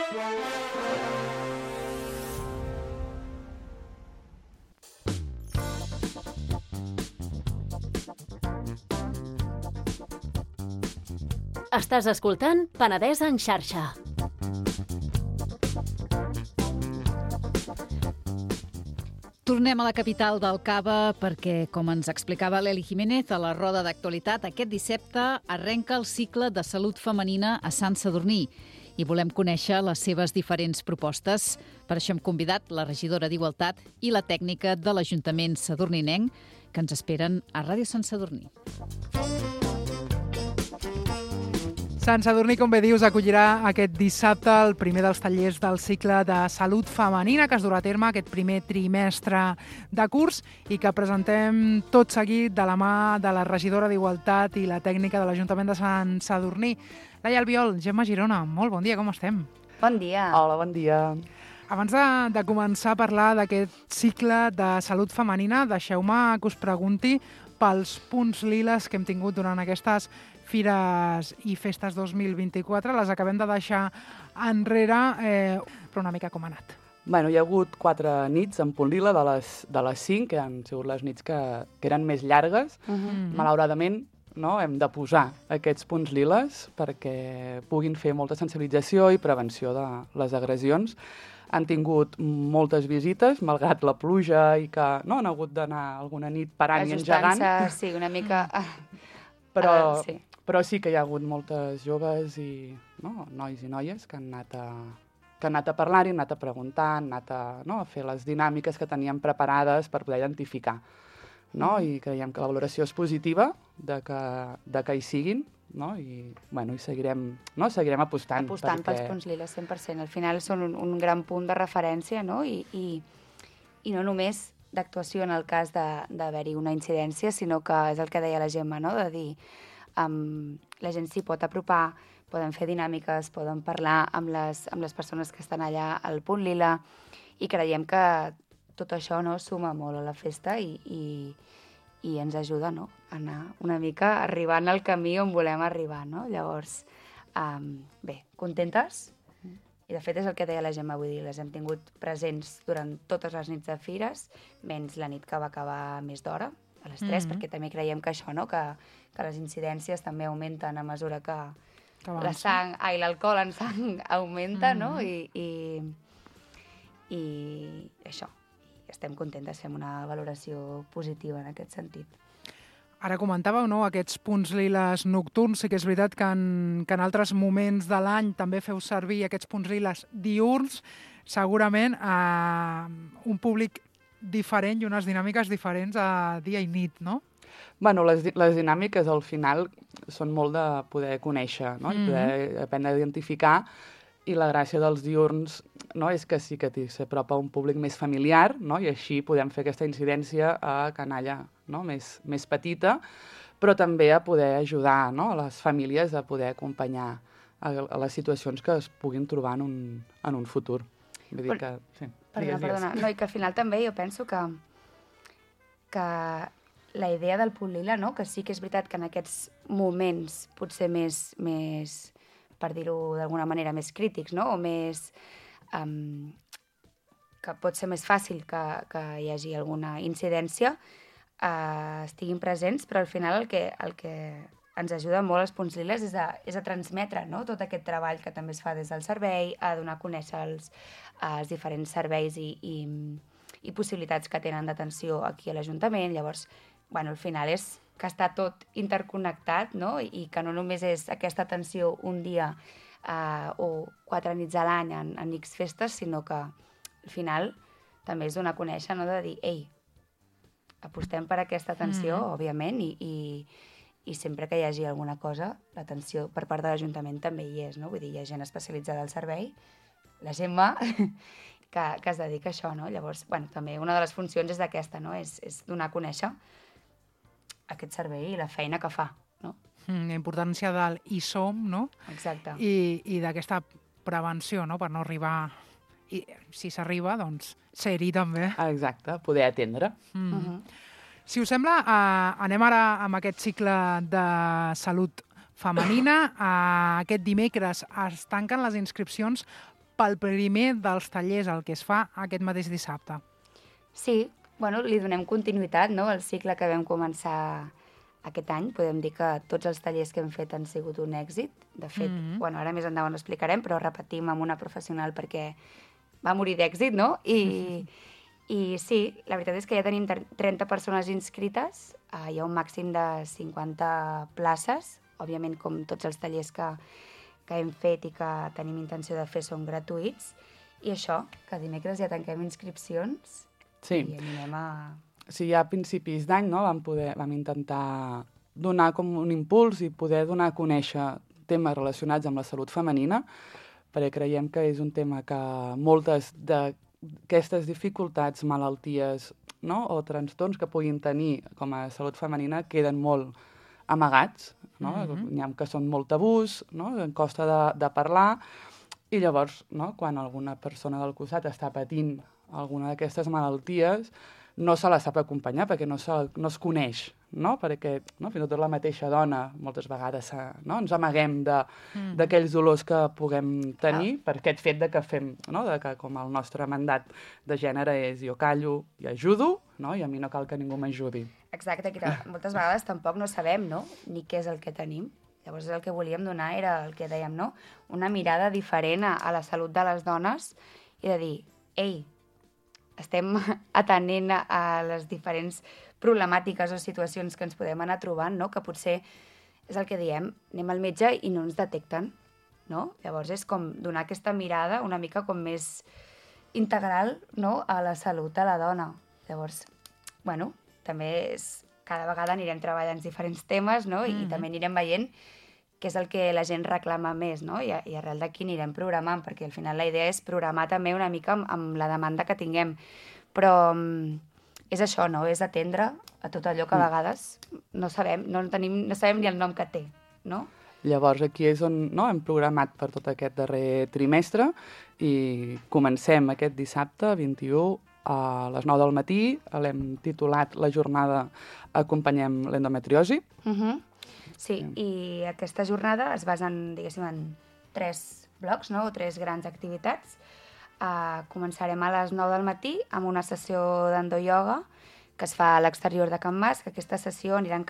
Estàs escoltant Penedès en xarxa. Tornem a la capital del Cava perquè, com ens explicava l'Eli Jiménez a la roda d'actualitat, aquest dissabte arrenca el cicle de salut femenina a Sant Sadurní i volem conèixer les seves diferents propostes. Per això hem convidat la regidora d'Igualtat i la tècnica de l'Ajuntament sadurninenc que ens esperen a Ràdio Sant Sadurní. Sant Sadurní, com bé dius, acollirà aquest dissabte el primer dels tallers del cicle de salut femenina que es durà a terme aquest primer trimestre de curs i que presentem tot seguit de la mà de la regidora d'Igualtat i la tècnica de l'Ajuntament de Sant Sadurní. Laia Albiol, Gemma Girona, molt bon dia, com estem? Bon dia. Hola, bon dia. Abans de començar a parlar d'aquest cicle de salut femenina, deixeu-me que us pregunti pels punts liles que hem tingut durant aquestes Fires i Festes 2024. Les acabem de deixar enrere, però una mica com ha anat. Bueno, hi ha hagut 4 nits en punt lila de les 5, que han sigut les nits que eren més llargues. Malauradament, no, hem de posar aquests punts liles perquè puguin fer molta sensibilització i prevenció de les agressions. Han tingut moltes visites, malgrat la pluja i que no han hagut d'anar alguna nit parant i engegant. Ajustant-se, sí, una mica... Però sí que hi ha hagut moltes joves i nois i noies que han anat a parlar i han anat a preguntar, han anat a fer les dinàmiques que teníem preparades per poder identificar. I creiem que la valoració és positiva de que hi siguin, i seguirem apostant. Apostant pels punts liles, 100%. Al final són un gran punt de referència, i no només d'actuació en el cas d'haver-hi una incidència, sinó que és el que deia la Gemma, de dir la gent s'hi pot apropar, poden fer dinàmiques, poden parlar amb les persones que estan allà al punt lila i creiem que tot això suma molt a la festa i ens ajuda a anar una mica arribant al camí on volem arribar. Llavors, bé, contentes? I de fet és el que deia la Gemma, vull dir, les hem tingut presents durant totes les nits de fires, menys la nit que va acabar més d'hora, a les 3, perquè també creiem que això, que les incidències també augmenten a mesura que la sang, l'alcohol en sang augmenta, i això, estem contentes, fem una valoració positiva en aquest sentit. Ara comentàveu, aquests punts liles nocturns, sí que és veritat que en altres moments de l'any també feu servir aquests punts liles diürns, segurament un públic diferent i unes dinàmiques diferents a dia i nit, no? Bueno, les dinàmiques al final són molt de poder conèixer, i poder aprendre a identificar, i la gràcia dels diürns és que sí que s'apropa a un públic més familiar, i així podem fer aquesta incidència a canalla més petita, però també a poder ajudar a les famílies a poder acompanyar a les situacions que es puguin trobar en un futur. Vull dir que... Sí. Perdona. No, i que al final també jo penso que la idea del punt lila, que sí que és veritat que en aquests moments potser més per dir-ho d'alguna manera, més crítics, o més... que pot ser més fàcil que hi hagi alguna incidència, estiguin presents, però al final el que ens ajuda molt els punts liles és a transmetre tot aquest treball que també es fa des del servei, a donar a conèixer els diferents serveis i possibilitats que tenen d'atenció aquí a l'Ajuntament. Llavors, al final és que està tot interconnectat, i que no només és aquesta atenció un dia o 4 nits a l'any en X festes, sinó que al final també és donar a conèixer, de dir, ei, apostem per aquesta atenció, òbviament, i sempre que hi hagi alguna cosa, l'atenció per part de l'Ajuntament també hi és, Vull dir, hi ha gent especialitzada al servei, la Gemma, que es dedica a això, Llavors, també una de les funcions és aquesta, és donar a conèixer aquest servei i la feina que fa, La importància del hi som, Exacte. I d'aquesta prevenció, per no arribar... I si s'arriba, doncs, ser-hi també. Exacte, poder atendre. Si us sembla, anem ara amb aquest cicle de salut femenina. Aquest dimecres es tanquen les inscripcions pel primer dels tallers, el que es fa aquest mateix dissabte. Sí, bueno, li donem continuïtat, no?, al cicle que vam començar aquest any. Podem dir que tots els tallers que hem fet han sigut un èxit. De fet, bueno, ara més endavant ho explicarem, però repetim amb una professional perquè va morir d'èxit, no? I sí, la veritat és que ja tenim 30 persones inscrites, hi ha un màxim de 50 places, òbviament com tots els tallers que hem fet i que tenim intenció de fer són gratuïts, i això, que dimecres ja tanquem inscripcions i animem a... Sí, ja a principis d'any, no, vam intentar donar com un impuls i poder donar a conèixer temes relacionats amb la salut femenina, perquè creiem que és un tema que moltes d'aquestes dificultats, malalties, no, o trastorns que puguin tenir com a salut femenina queden molt amagats, no? N'hi ha que són molt tabús, no? Costa de parlar, i llavors, no, quan alguna persona del costat està patint alguna d'aquestes malalties, no se la sap acompanyar perquè no es coneix, no? Perquè no, fins i tot la mateixa dona moltes vegades ens amaguem d'aquells dolors que puguem tenir per aquest fet de que fem, no? De que com el nostre mandat de gènere és jo callo i ajudo, no? I a mi no cal que ningú m'ajudi. Exacte, que moltes vegades tampoc no sabem, no?, ni què és el que tenim. Llavors el que volíem donar era el que dèiem, no?, una mirada diferent a la salut de les dones i de dir, ei, estem atenent a les diferents problemàtiques o situacions que ens podem anar trobant, no?, que potser és el que diem, anem al metge i no ens detecten, no? Llavors és com donar aquesta mirada una mica com més integral, no?, a la salut de la dona. Llavors, bueno, també cada vegada anirem treballant diferents temes, no?, i també anirem veient què és el que la gent reclama més, no?, i arrel d'aquí anirem programant, perquè al final la idea és programar també una mica amb la demanda que tinguem. Però és això, no?, és atendre a tot allò que a vegades no sabem ni el nom que té, no? Llavors aquí és on hem programat per tot aquest darrer trimestre i comencem aquest dissabte 21 a les 9 del matí. L'hem titulat la jornada Acompanyem l'endometriosi. Sí, i aquesta jornada es basa diguéssim, en 3 blocs, no?, o 3 grans activitats. Començarem a les 9 del matí amb una sessió d'endoioga que es fa a l'exterior de Can Mas, que aquesta sessió anirà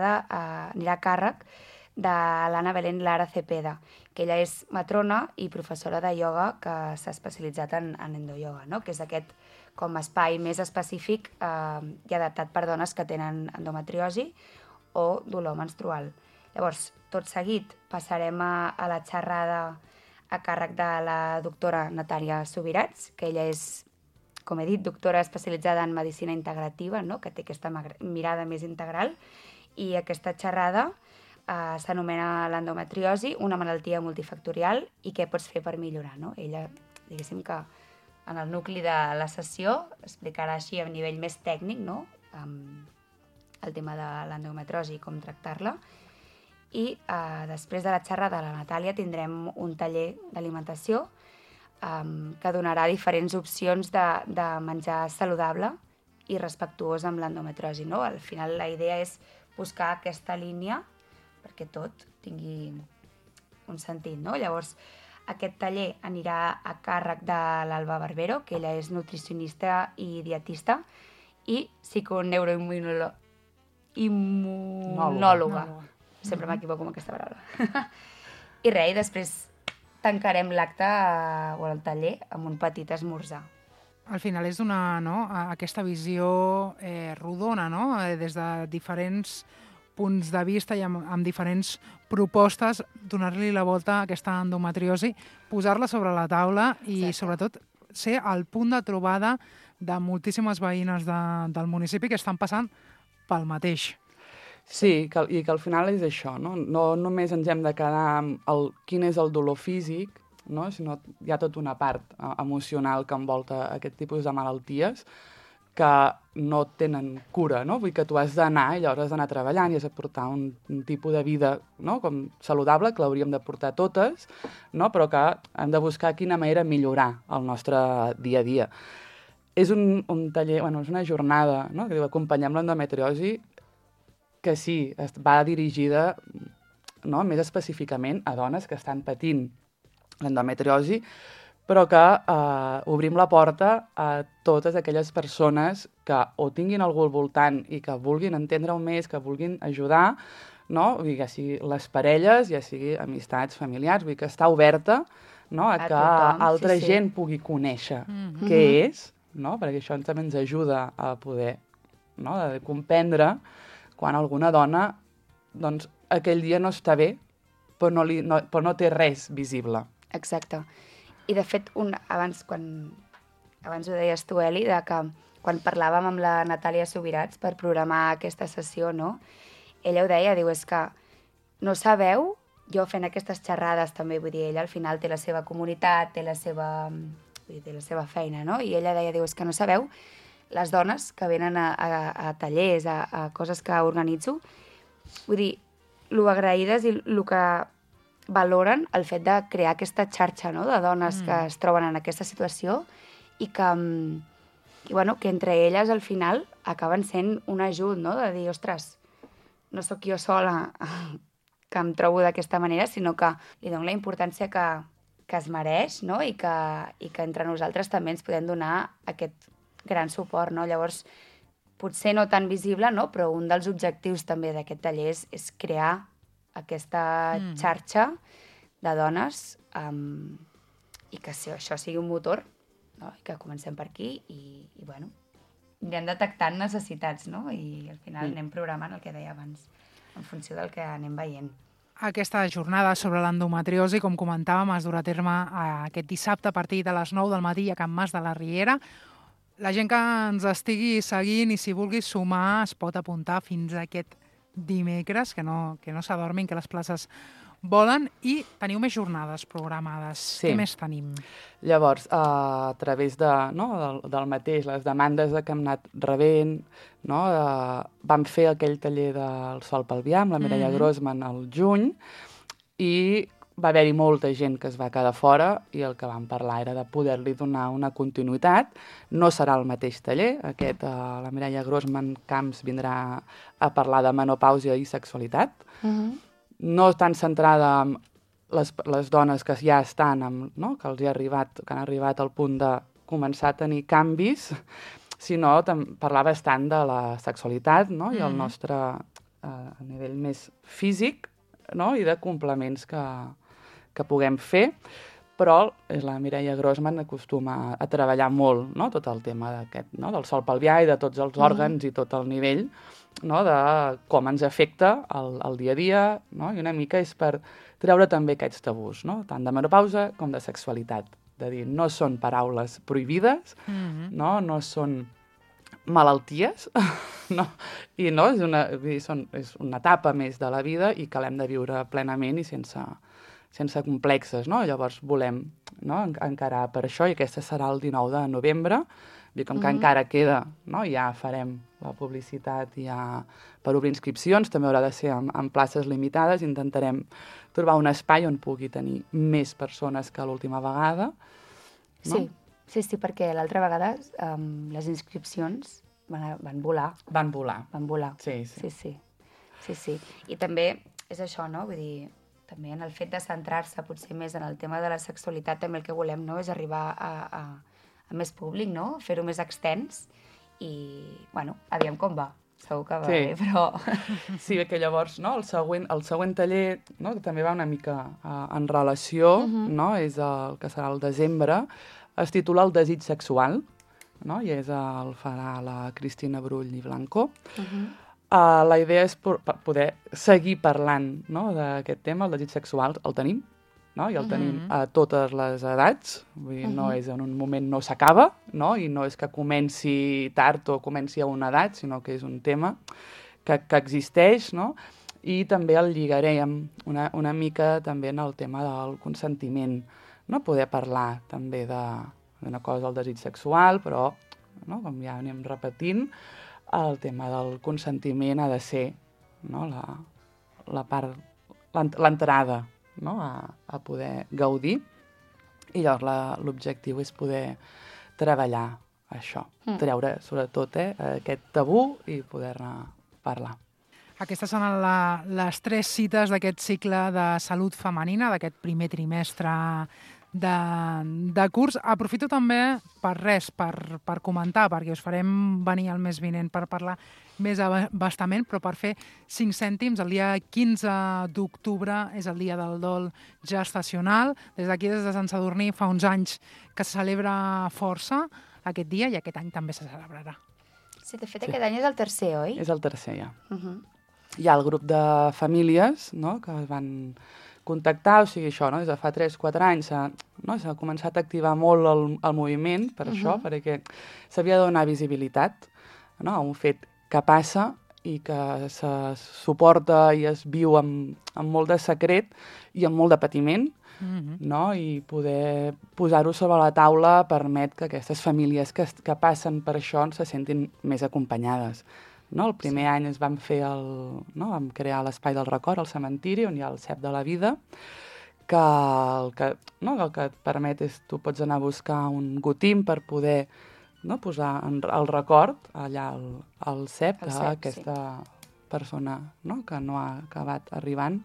a càrrec de l'Anna Belén Lara Cepeda, que ella és matrona i professora de ioga que s'ha especialitzat en endoioga, no?, que és aquest com espai més específic i adaptat per dones que tenen endometriosi o dolor menstrual. Llavors, tot seguit passarem a la xerrada a càrrec de la doctora Natàlia Subirats, que ella és, com he dit, doctora especialitzada en medicina integrativa, no?, que té aquesta mirada més integral, i aquesta xerrada s'anomena l'endometriosi, una malaltia multifactorial, i què pots fer per millorar, no? Ella, diguéssim que en el nucli de la sessió explicarà així a nivell més tècnic, no?, el tema de l'endometriosi i com tractar-la. I després de la xerrada de la Natàlia tindrem un taller d'alimentació que donarà diferents opcions de menjar saludable i respectuós amb l'endometriosi, no? Al final la idea és buscar aquesta línia perquè tot tingui un sentit, no? Llavors, aquest taller anirà a càrrec de l'Alba Barbero, que ella és nutricionista i dietista, i psiconeuroimmunòloga. Sempre m'equivoco amb aquesta paraula. I res, i després tancarem l'acte o el taller amb un petit esmorzar. Al final és donar aquesta visió rodona, no?, des de diferents punts de vista i amb diferents propostes, donar-li la volta a aquesta endometriosi, posar-la sobre la taula i, sobretot, ser el punt de trobada de moltíssimes veïnes del municipi que estan passant pel mateix. Sí, i que al final és això, no? No només ens hem de quedar amb quin és el dolor físic, no?, sinó hi ha tota una part emocional que envolta aquest tipus de malalties que no tenen cura, no? Vull dir que tu has d'anar i llavors has d'anar treballant i has de portar un tipus de vida, no?, com saludable, que l'hauríem de portar totes, no?, però que hem de buscar quina manera millorar el nostre dia a dia. És un taller, és una jornada, no?, que diu Acompanyem l'endometriosi, que sí, va dirigida, no?, més específicament a dones que estan patint l'endometriosi, però que obrim la porta a totes aquelles persones que o tinguin algú al voltant i que vulguin entendre-ho més, que vulguin ajudar, no? Vull dir, ja sigui les parelles, ja sigui amistats, familiars, vull dir que està oberta, no? a que tothom, altra sí. gent pugui conèixer què és, no? Perquè això també ens ajuda a poder, no? De comprendre quan alguna dona doncs, aquell dia no està bé, però no té res visible. Exacte. I de fet, abans ho deies tu, Eli, de que quan parlàvem amb la Natàlia Subirats per programar aquesta sessió, no? Ella ho deia, diu, és que no sabeu, jo fent aquestes xerrades també, vull dir, ella al final té la seva comunitat, té la seva feina, no? I ella deia, diu, és que no sabeu les dones que venen a tallers, a coses que organitzo, vull dir, lo agraïdes i el que valoren el fet de crear aquesta xarxa, no?, de dones que es troben en aquesta situació i que entre elles al final acaben sent un ajut, no?, de dir, ostres, no sóc jo sola que em trobo d'aquesta manera, sinó que li dono la importància que es mereix, no?, i que entre nosaltres també ens podem donar aquest gran suport, no? Llavors, potser no tan visible, no?, però un dels objectius també d'aquest taller és crear aquesta xarxa de dones i que això sigui un motor, no?, i que comencem per aquí i bueno, anem detectant necessitats, no?, i al final anem programant el que deia abans, en funció del que anem veient. Aquesta jornada sobre l'endometriosi, com comentàvem, es durà a terme aquest dissabte a partir de les 9 del matí a Can Mas de la Riera. La gent que ens estigui seguint i si vulgui sumar es pot apuntar fins a aquest dimecres, que no s'adormin, que les places volen, i teniu més jornades programades. Sí. Què més tenim? Llavors, a través del mateix, les demandes que hem anat rebent, no? Vam fer aquell taller del Sol Pelvià amb la Mireia Grossman al juny i va haver-hi molta gent que es va quedar fora i el que vam parlar era de poder-li donar una continuïtat. No serà el mateix taller. La Mireia Grossman Camps vindrà a parlar de menopàusia i sexualitat. No tan centrada en les dones que ja estan, no? que han arribat al punt de començar a tenir canvis, sinó parlar bastant de la sexualitat, no? I el nostre a nivell més físic, no? I de complements que puguem fer, però la Mireia Grossman acostuma a treballar molt, no? Tot el tema del sol pelvià i de tots els òrgans i tot el nivell, no? De com ens afecta el dia a dia, no? I una mica és per treure també aquests tabús, no? Tant de menopausa com de sexualitat. De dir, no són paraules prohibides, no són malalties, no? I no, és una etapa més de la vida i que l'hem de viure plenament i sense complexes, no? Llavors volem, no, encarar per això, i aquesta serà el 19 de novembre, com que encara queda, no? Ja farem la publicitat per obrir inscripcions, també haurà de ser en places limitades, intentarem trobar un espai on pugui tenir més persones que l'última vegada. No? Sí, perquè l'altra vegada les inscripcions van volar. Van volar. Sí. I també és això, no? Vull dir, també en el fet de centrar-se potser més en el tema de la sexualitat, també el que volem, no?, és arribar a més públic, no?, fer-ho més extens i, bueno, aviam com va. Segur que va bé, però... Sí, que llavors, no, el següent taller, no, que també va una mica en relació, no, és el que serà el desembre, es titula El desig sexual, no?, i el farà la Cristina Brull i Blanco. La idea és poder seguir parlant, no?, d'aquest tema. El desig sexual el tenim, no?, i el tenim a totes les edats. Vull dir, no és en un moment, no s'acaba, no?, i no és que comenci tard o comenci a una edat, sinó que és un tema que existeix, no?, i també el lligarem una mica també en el tema del consentiment, no?, poder parlar també d'una cosa del desig sexual, però, no?, com ja anem repetint, el tema del consentiment ha de ser, no?, l'entrada, no?, a poder gaudir. I llavors l'objectiu és poder treballar això, treure sobretot aquest tabú i poder-ne parlar. Aquestes són les 3 cites d'aquest cicle de salut femenina, d'aquest primer trimestre de curs. Aprofito també per comentar, perquè us farem venir el mes vinent per parlar més abastament, però per fer 5 cèntims, el dia 15 d'octubre és el dia del dol gestacional. Des d'aquí, des de Sant Sadurní, fa uns anys que se celebra força aquest dia i aquest any també se celebrarà. Sí, de fet, aquest any és el tercer, oi? És el tercer, ja. Hi ha el grup de famílies, no?, que es van contactar, o sigui, això, no?, des de fa 3-4 anys s'ha començat a activar molt el moviment per això, perquè s'havia de donar visibilitat, no?, a un fet que passa i que se suporta i es viu amb molt de secret i amb molt de patiment, no? I poder posar-ho sobre la taula permet que aquestes famílies que passen per això se sentin més acompanyades. No? El primer any ens vam crear l'Espai del Record, al cementiri, on hi ha el cep de la vida, que el que et permet és tu pots anar a buscar un gotim per poder posar el record allà al cep d'aquesta persona que no ha acabat arribant.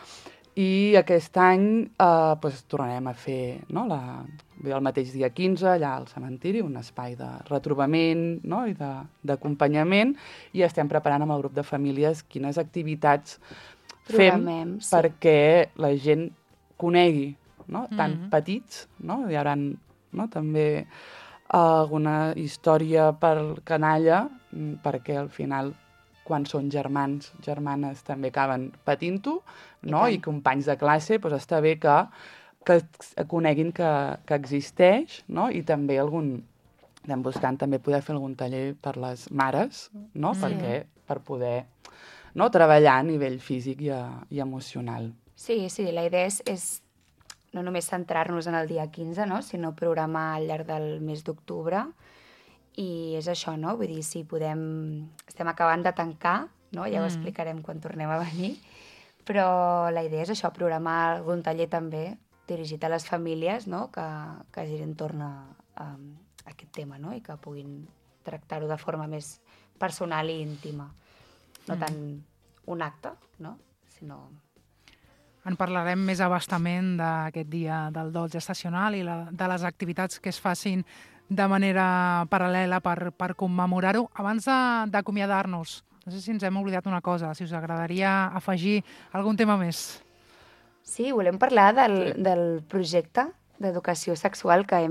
I aquest any tornarem a fer el mateix dia 15, allà al cementiri, un espai de retrobament i d'acompanyament, i estem preparant amb el grup de famílies quines activitats fem perquè la gent conegui, tan petits, hi haurà també alguna història per canalla, perquè al final quan són germans, germanes, també acaben patint-ho, i companys de classe, doncs està bé que coneguin que existeix, i també estem buscant també poder fer algun taller per les mares, perquè per poder treballar a nivell físic i emocional. Sí, la idea és no només centrar-nos en el dia 15, sinó programar al llarg del mes d'octubre. I és això, vull dir, si podem... Estem acabant de tancar, ja ho explicarem quan tornem a venir, però la idea és això, programar algun taller també dirigit a les famílies, que girin entorn a aquest tema, i que puguin tractar-ho de forma més personal i íntima. No tant un acte, sinó... En parlarem més abastament d'aquest dia del dol gestacional i de les activitats que es facin de manera paral·lela per commemorar-ho. Abans d'acomiadar-nos, no sé si ens hem oblidat una cosa, si us agradaria afegir algun tema més. Sí, volem parlar del projecte d'educació sexual que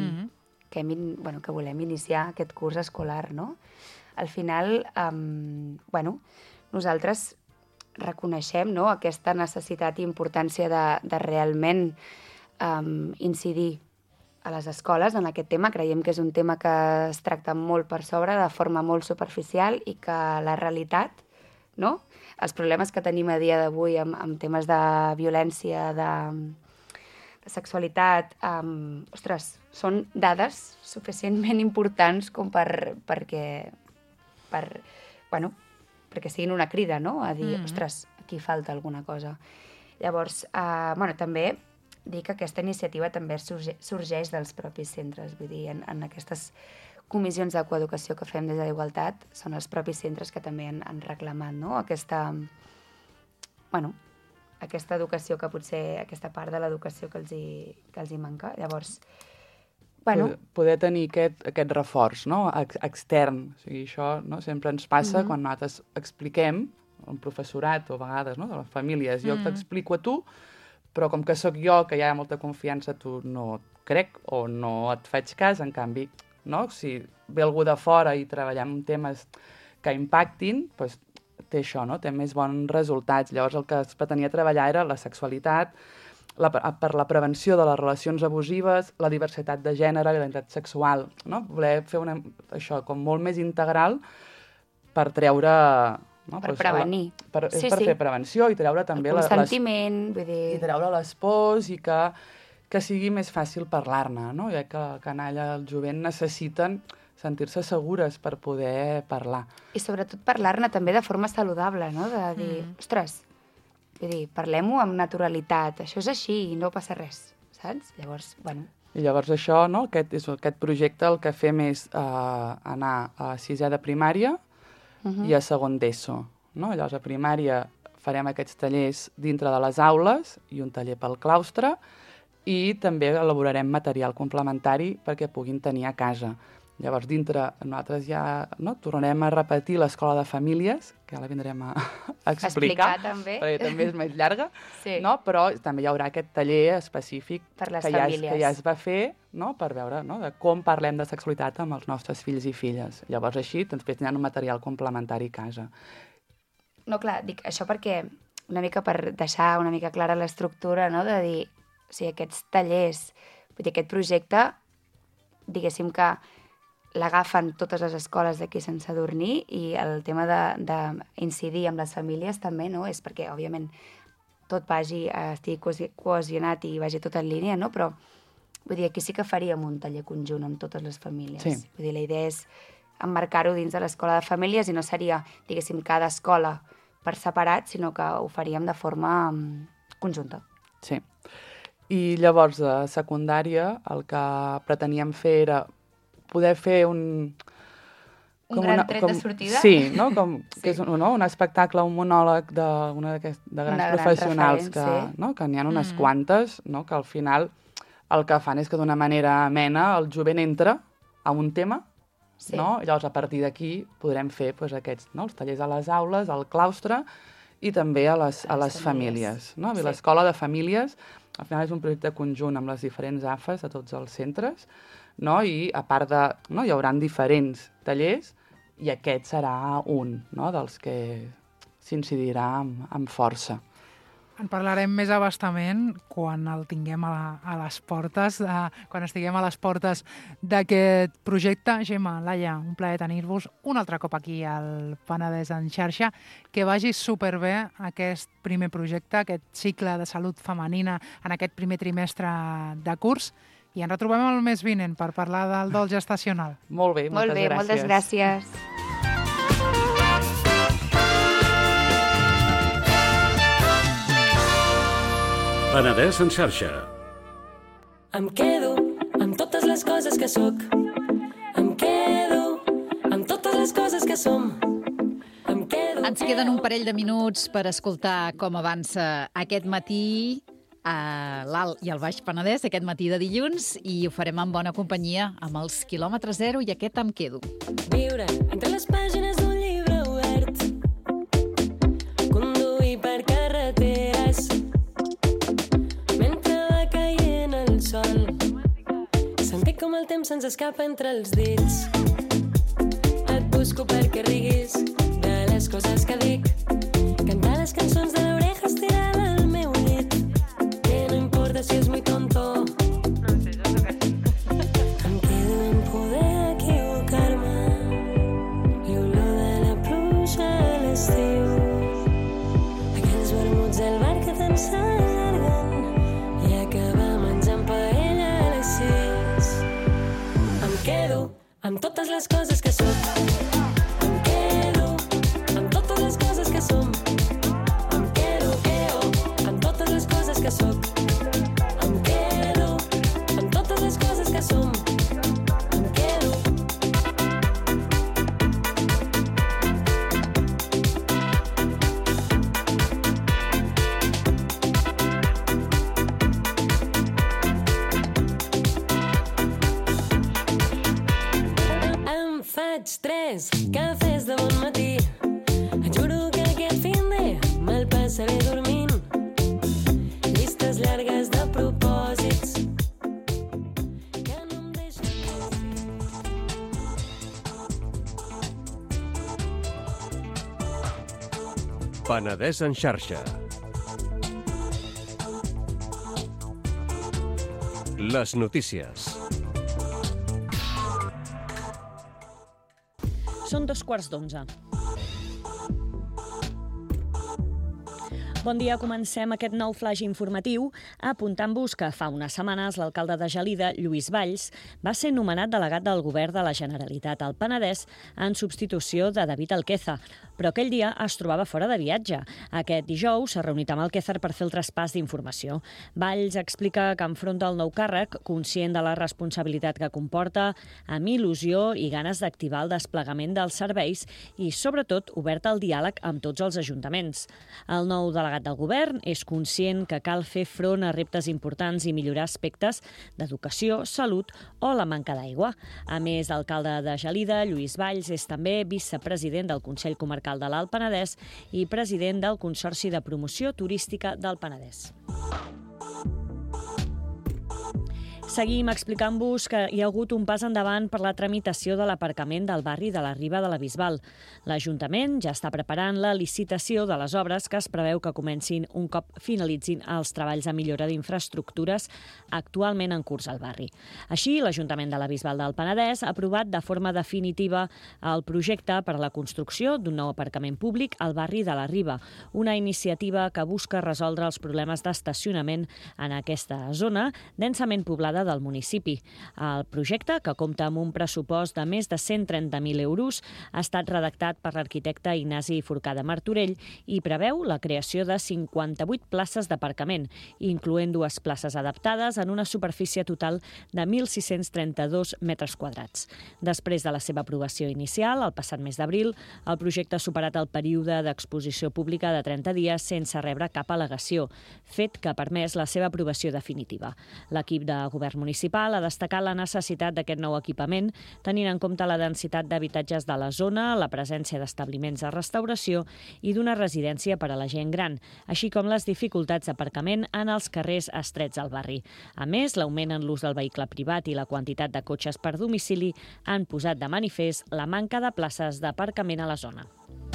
volem iniciar aquest curs escolar, no? Al final, nosaltres reconeixem aquesta necessitat i importància de realment incidir a les escoles en aquest tema. Creiem que és un tema que es tracta molt per sobre, de forma molt superficial, i que la realitat, els problemes que tenim a dia d'avui amb temes de violència, de sexualitat, són dades suficientment importants com perquè siguin una crida, a dir, ostres, aquí falta alguna cosa. Llavors, també dir que aquesta iniciativa també sorgeix dels propis centres. Vull dir, en aquestes comissions de coeducació que fem des d'Igualtat, són els propis centres que també han reclamat, aquesta educació que potser, aquesta part de l'educació que els hi manca. Llavors, poder tenir aquest reforç extern. O sigui, això sempre ens passa quan nosaltres expliquem, un professorat o a vegades de les famílies, jo t'explico a tu, però com que sóc jo, que hi ha molta confiança, tu no et crec o no et faig cas, en canvi, si ve algú de fora i treballem en temes que impactin, doncs té això, té més bons resultats. Llavors el que es pretenia treballar era la sexualitat, per la prevenció de les relacions abusives, la diversitat de gènere i la identitat sexual. Voler fer això com molt més integral per treure... Per prevenir. Per fer prevenció i treure també... El consentiment, vull dir... I treure les pors i que sigui més fàcil parlar-ne, ja que la canalla, el jovent necessiten sentir-se segures per poder parlar. I sobretot parlar-ne també de forma saludable, de dir, ostres, vull dir, parlem-ho amb naturalitat, això és així i no passa res, saps? Llavors, I llavors això, aquest projecte el que fem és anar a 6è de primària i a segon d'ESO. Llavors a primària farem aquests tallers dintre de les aules i un taller pel claustre, i també elaborarem material complementari perquè puguin tenir a casa. Llavors, dintre, nosaltres ja tornarem a repetir l'escola de famílies, que ja la vindrem a explicar també. perquè també és més llarga, Sí. però també hi haurà aquest taller específic Per les que famílies. ja es va fer per veure de com parlem de sexualitat amb els nostres fills i filles. Llavors, així, després tindran un material complementari a casa. No, clar, dic això perquè una mica per deixar una mica clara l'estructura, no?, de dir, o sigui, aquests tallers, vull dir, aquest projecte, diguéssim que l'agafen totes les escoles d'aquí Sant Sadurní i el tema d'incidir amb les famílies també, no?, és perquè, òbviament, tot estigui cohesionat i vagi tot en línia, no?, però vull dir, aquí sí que faríem un taller conjunt amb totes les famílies. Sí. Vull dir, la idea és emmarcar-ho dins de l'escola de famílies i no seria, diguéssim, cada escola per separat, sinó que ho faríem de forma conjunta. Sí. I llavors, de secundària, el que preteníem fer era poder fer un gran tret de sortida? Sí, no? Que és un espectacle, un monòleg de grans professionals que n'hi ha unes quantes, que al final el que fan és que d'una manera amena el jovent entra a un tema, no? Llavors a partir d'aquí podrem fer aquests, els tallers a les aules, al claustre i també a les famílies. No? L'escola de famílies al final és un projecte conjunt amb les diferents AFES de tots els centres, i a part hi haurà diferents tallers i aquest serà un dels que s'incidirà amb força. En parlarem més abastament quan el tinguem a les portes, quan estiguem a les portes d'aquest projecte. Gemma, Laia, un plaer tenir-vos un altre cop aquí al Penedès en xarxa. Que vagi superbé aquest primer projecte, aquest cicle de salut femenina en aquest primer trimestre de curs. I ens retrobem el mes vinent per parlar del dol gestacional. Molt bé, moltes gràcies. Moltes gràcies. Penedès en xarxa. Em quedo amb totes les coses que sóc. Em quedo amb totes les coses que som. Ens queden un parell de minuts per escoltar com avança aquest matí a l'Alt i al Baix Penedès, aquest matí de dilluns, i ho farem en bona companyia amb els quilòmetre zero i aquest Em quedo. Viure entre les pàgines d'un llibre obert, conduir per carreteres mentre va caient el sol, sentir com el temps se'ns escapa entre els dits. Et busco perquè riguis de les coses que dic, cantar les cançons de l'oreja estirada al meu llit, que no importa si és muy tonto. Em quedo en poder equivocar-me i olor de la pluja a l'estiu, aquells vermuts al bar que tant s'allarguen i acabar menjant paella a les 6. Em quedo amb totes les coses que sóc. Em quedo amb totes les coses que som. Em quedo amb totes les coses que sóc. Em quedo amb totes les coses que som. Em quedo. Em faig 3 cafès de bon matí. Et juro que aquest finde me'l passaré dormint. Llistes llargues de propòsits que no em deixen. Penedès en xarxa. Les notícies. Són 11:15. Bon dia, comencem aquest nou flaix informatiu apuntant-vos que fa unes setmanes l'alcalde de Gelida, Lluís Valls, va ser nomenat delegat del govern de la Generalitat al Penedès en substitució de David Alqueza. però aquell dia es trobava fora de viatge. Aquest dijous s'ha reunit amb Alquézar per fer el traspàs d'informació. Valls explica que enfronta el nou càrrec, conscient de la responsabilitat que comporta, amb il·lusió i ganes d'activar el desplegament dels serveis i, sobretot, obert al diàleg amb tots els ajuntaments. El nou delegat del govern és conscient que cal fer front a reptes importants i millorar aspectes d'educació, salut o la manca d'aigua. A més, l'alcalde de Gelida, Lluís Valls, és també vicepresident del Consell Comarcal de l'Alt Penedès i president del Consorci de Promoció Turística del Penedès. Seguim explicant-vos que hi ha hagut un pas endavant per la tramitació de l'aparcament del barri de la Riba de la Bisbal. L'Ajuntament ja està preparant la licitació de les obres que es preveu que comencin un cop finalitzin els treballs de millora d'infraestructures actualment en curs al barri. Així, l'Ajuntament de la Bisbal del Penedès ha aprovat de forma definitiva el projecte per a la construcció d'un nou aparcament públic al barri de la Riba, una iniciativa que busca resoldre els problemes d'estacionament en aquesta zona densament poblada del municipi. El projecte, que compta amb un pressupost de més de 130.000 euros, ha estat redactat per l'arquitecte Ignasi Forcada Martorell i preveu la creació de 58 places d'aparcament, incloent 2 places adaptades en una superfície total de 1.632 metres quadrats. Després de la seva aprovació inicial, el passat mes d'abril, el projecte ha superat el període d'exposició pública de 30 dies sense rebre cap al·legació, fet que ha permès la seva aprovació definitiva. L'equip de govern municipal ha destacat la necessitat d'aquest nou equipament, tenint en compte la densitat d'habitatges de la zona, la presència d'establiments de restauració i d'una residència per a la gent gran, així com les dificultats d'aparcament en els carrers estrets del barri. A més, l'augment en l'ús del vehicle privat i la quantitat de cotxes per domicili han posat de manifest la manca de places d'aparcament a la zona.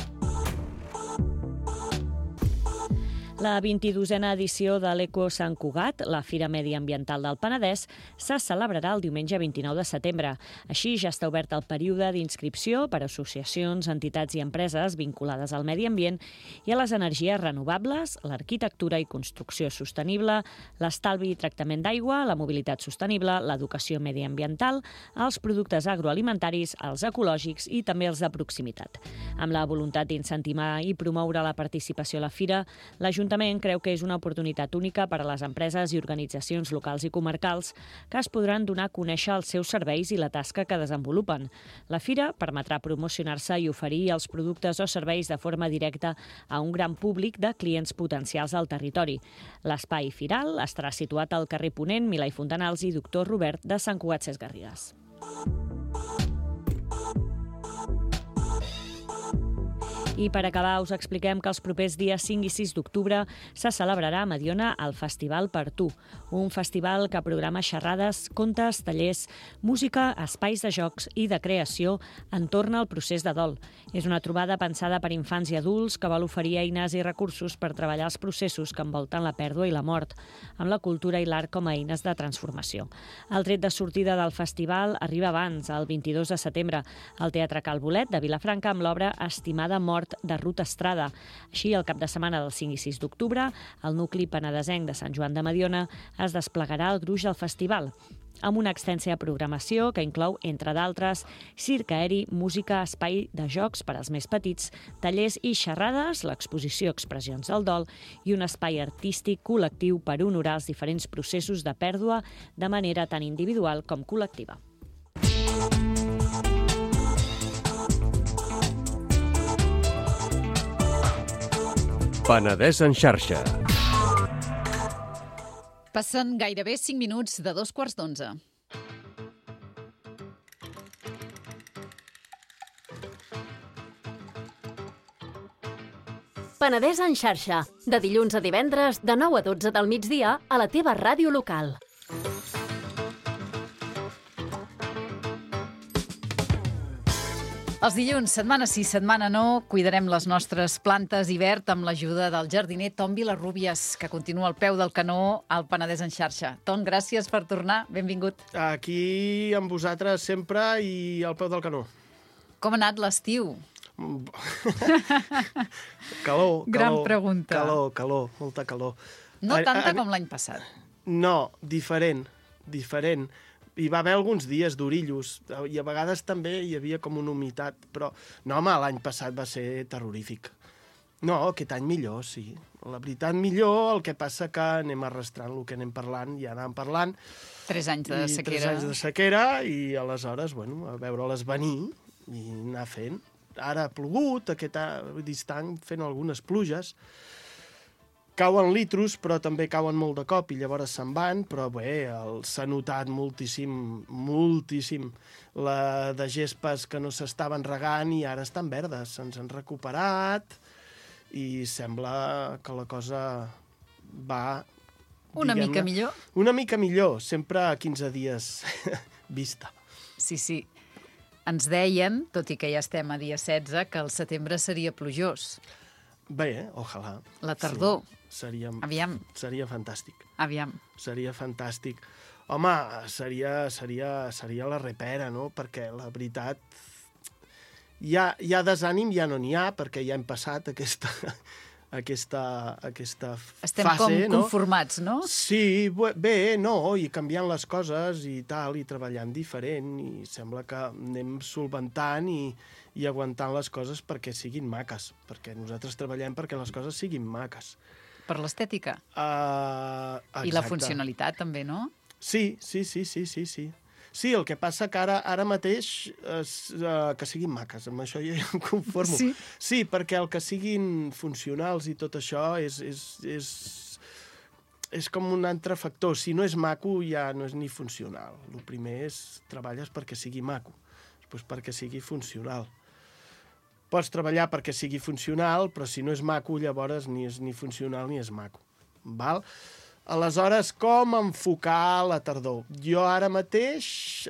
La 22a edició de l'Eco Sant Cugat, la Fira Mediambiental del Penedès, se celebrarà el diumenge 29 de setembre. Així ja està obert el període d'inscripció per a associacions, entitats i empreses vinculades al medi ambient i a les energies renovables, l'arquitectura i construcció sostenible, l'estalvi i tractament d'aigua, la mobilitat sostenible, l'educació mediambiental, els productes agroalimentaris, els ecològics i també els de proximitat. Amb la voluntat d'incentivar i promoure la participació a la fira, l'Ajuntament creu que és una oportunitat única per a les empreses i organitzacions locals i comarcals que es podran donar a conèixer els seus serveis i la tasca que desenvolupen. La fira permetrà promocionar-se i oferir els productes o serveis de forma directa a un gran públic de clients potencials al territori. L'espai firal estarà situat al carrer Ponent, Milà i Fontanals i Doctor Robert de Sant Cugat Sesgarrigues. I per acabar us expliquem que els propers dies 5 i 6 d'octubre se celebrarà a Mediona el Festival Per Tu, un festival que programa xerrades, contes, tallers, música, espais de jocs i de creació entorn al procés de dol. És una trobada pensada per infants i adults que vol oferir eines i recursos per treballar els processos que envolten la pèrdua i la mort, amb la cultura i l'art com a eines de transformació. El tret de sortida del festival arriba abans, el 22 de setembre, al Teatre Cal Bolet de Vilafranca amb l'obra Estimada Mort de Ruth Estrada. Així, el cap de setmana del 5 i 6 d'octubre, al nucli penedesenc de Sant Joan de Mediona es desplegarà el gruix del festival, amb una extensa programació que inclou, entre d'altres, circ aeri, música, espai de jocs per als més petits, tallers i xerrades, l'exposició Expressions del dol i un espai artístic col·lectiu per honorar els diferents processos de pèrdua de manera tan individual com col·lectiva. Penedès en xarxa. Passen gairebé 5 minuts de 2:15. Penedès en xarxa, de dilluns a divendres, de 9 a 12 del migdia, a la teva ràdio local. Els dilluns, setmana sí, setmana no, cuidarem les nostres plantes i verd amb l'ajuda del jardiner Tom Vilarrubias, que continua al peu del canó al Penedès en xarxa. Tom, gràcies per tornar, benvingut. Aquí amb vosaltres sempre i al peu del canó. Com ha anat l'estiu? Calor. Gran pregunta. Calor, molta calor. No tanta com l'any passat. No, diferent. Hi va haver alguns dies d'orillos, i a vegades també hi havia com una humitat, però no, home, l'any passat va ser terrorífic. No, aquest any millor, sí. La veritat, millor, el que passa que anem arrastrant el que anem parlant, ja anàvem parlant. 3 anys de sequera. 3 anys de sequera, i aleshores, bueno, a veure-les venir i anar fent. Ara ha plogut, aquest any fent algunes pluges. Cauen litros, però també cauen molt de cop i llavors se'n van, però bé, s'ha notat moltíssim, la de gespes que no s'estaven regant i ara estan verdes, se'ns han recuperat i sembla que la cosa va... Una mica millor? Una mica millor, sempre a 15 dies vista. Sí, sí. Ens deien, tot i que ja estem a dia 16, que el setembre seria plujós. Bé, ojalà. La tardor. Sí, Aviam. Seria fantàstic. Aviam. Seria fantàstic. Home, seria la repera, no? Perquè la veritat... Ja desànim ja no n'hi ha, perquè ja hem passat aquesta fase. Estem com conformats, no? Sí, bé, no, i canviant les coses i tal, i treballant diferent, i sembla que anem solventant i aguantant les coses perquè siguin maques, perquè nosaltres treballem perquè les coses siguin maques. Per l'estètica. Exacte. I la funcionalitat, també, no? Sí. Sí, el que passa que ara mateix que siguin maques, amb això ja em conformo. Sí? Sí, perquè el que siguin funcionals i tot això és com un altre factor. Si no és maco, ja no és ni funcional. El primer és treballes perquè sigui maco, després perquè sigui funcional. Pots treballar perquè sigui funcional, però si no és maco, llavors ni és ni funcional ni és maco. Val? Aleshores, com enfocar la tardor? Jo ara mateix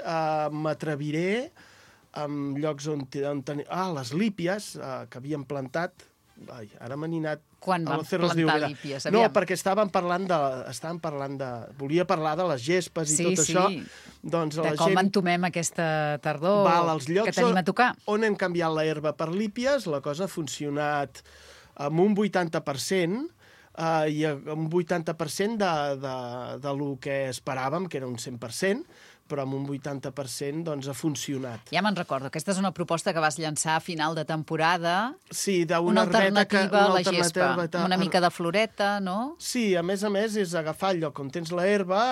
m'atreviré en llocs on tenia... les lípies que havíem plantat. Ai, ara m'han anat... Quan van plantar lípies? No, perquè estàvem parlant de... Volia parlar de les gespes i tot això. Doncs de com entomem aquesta tardor que tenim a tocar. On hem canviat la herba per lípies, la cosa ha funcionat amb un 80%, i un 80% de lo que esperàvem, que era un 100%, però amb un 80% doncs, ha funcionat. Ja me'n recordo, aquesta és una proposta que vas llançar a final de temporada. Sí, una alternativa a la gespa, una mica de floreta, no? Sí, a més és agafar el lloc on tens la herba,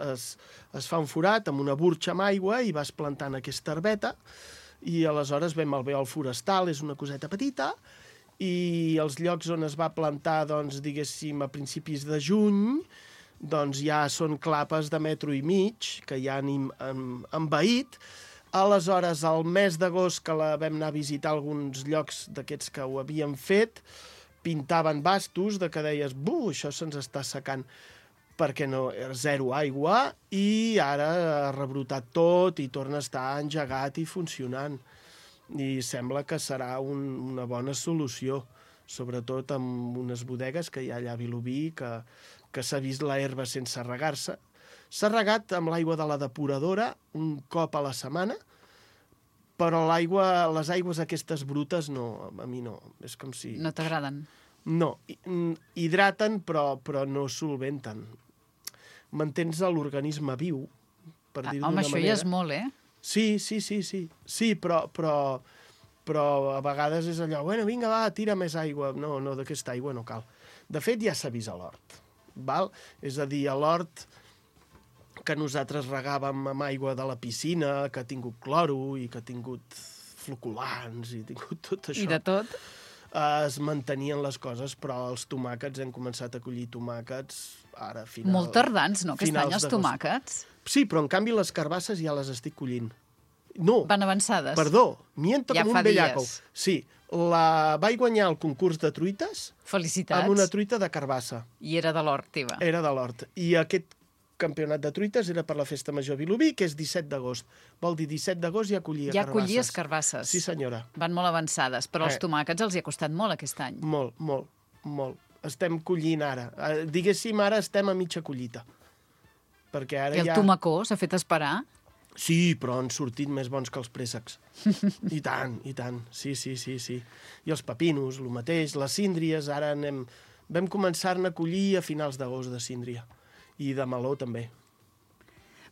es fa un forat amb una burxa amb aigua i vas plantant aquesta herbeta, i aleshores ve malbé el forestal, és una coseta petita, i els llocs on es va plantar, doncs, diguéssim, a principis de juny, doncs ja són clapes de 1,5 metres, que ja han envaït. Aleshores, al mes d'agost, que la vam anar a visitar alguns llocs d'aquests que ho havien fet, pintaven bastos de que deies, això se'ns està secant, perquè no, era zero aigua, i ara ha rebrotat tot i torna a estar engegat i funcionant. I sembla que serà una bona solució, sobretot amb unes bodegues que hi ha allà a Vilobí, que s'ha vist la herba sense regar-se. S'ha regat amb l'aigua de la depuradora un cop a la setmana, però les aigües aquestes brutes no, a mi no. És com si... No t'agraden? No, hidraten però no solventen. Mantens l'organisme viu, per dir-ho d'una manera. Home, això ja és molt, eh? Sí, però a vegades és allò, bueno, vinga, va, tira més aigua. No, d'aquesta aigua no cal. De fet, ja s'ha vist a l'hort, val? És a dir, a l'hort que nosaltres regàvem amb aigua de la piscina, que ha tingut cloro i que ha tingut floculants i ha tingut tot això. I de tot? Es mantenien les coses, però els tomàquets, hem començat a collir tomàquets ara a final... Molt tardans, no, aquest any, els tomàquets? Sí, però en canvi les carbasses ja les estic collint. No. Van avançades? Perdó, miento ja com un bellaco. Dies. Sí, vaig guanyar el concurs de truites. Felicitats. Amb una truita de carbassa. I era de l'hort teva. Era de l'hort. I aquest campionat de truites era per la Festa Major Vilobí, que és 17 d'agost. Vol dir, 17 d'agost ja collia carbasses. Ja collies carbasses. Sí, senyora. Van molt avançades, però els tomàquets els hi ha costat molt aquest any. Molt. Estem collint ara. Diguéssim, ara estem a mitja collita. Perquè ara I el tomacó s'ha fet esperar? Sí, però han sortit més bons que els préssecs. I tant. Sí. I els pepinos, el mateix. Les síndries, ara vam començar-ne a collir a finals d'agost de síndria. I de meló també.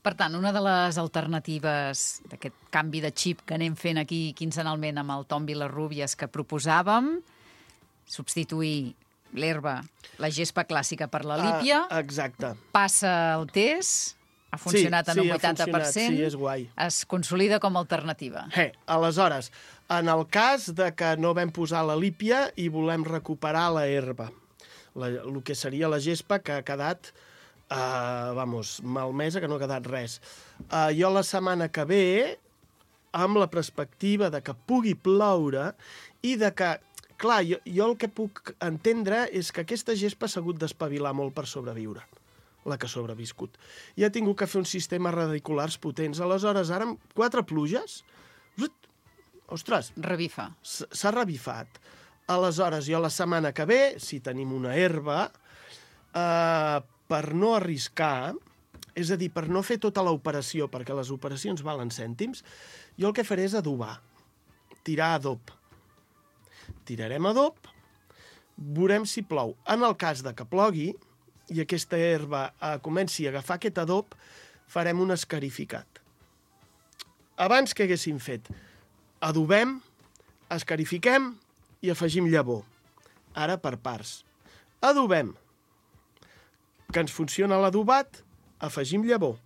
Per tant, una de les alternatives d'aquest canvi de xip que anem fent aquí quinzenalment amb el Tom Vilarrubias que proposàvem, substituir l'herba, la gespa clàssica per la lípia. Exacte. Passa el test, ha funcionat en un 80%. Sí, és guai. Es consolida com a alternativa. Aleshores, en el cas de que no vam posar la lípia i volem recuperar la herba, el que seria la gespa que ha quedat malmesa, que no ha quedat res. Jo la setmana que ve, amb la perspectiva de que pugui ploure i de que, clar, jo el que puc entendre és que aquesta gespa s'ha hagut d'espavilar molt per sobreviure, la que ha sobreviscut. I ha tingut que fer uns sistemes radiculars potents. Aleshores, ara, amb 4 pluges, ostres, revifa. S'ha revifat. Aleshores, jo la setmana que ve, si tenim una herba, per no arriscar, és a dir, per no fer tota l'operació, perquè les operacions valen cèntims, jo el que faré és adobar, tirar adob. Tirarem adob, veurem si plou. En el cas de que plogui i aquesta herba comenci a agafar aquest adob, farem un escarificat. Abans que haguéssim fet, adobem, escarifiquem i afegim llavor. Ara per parts. Adobem. Que ens funciona l'adobat, afegim llavor.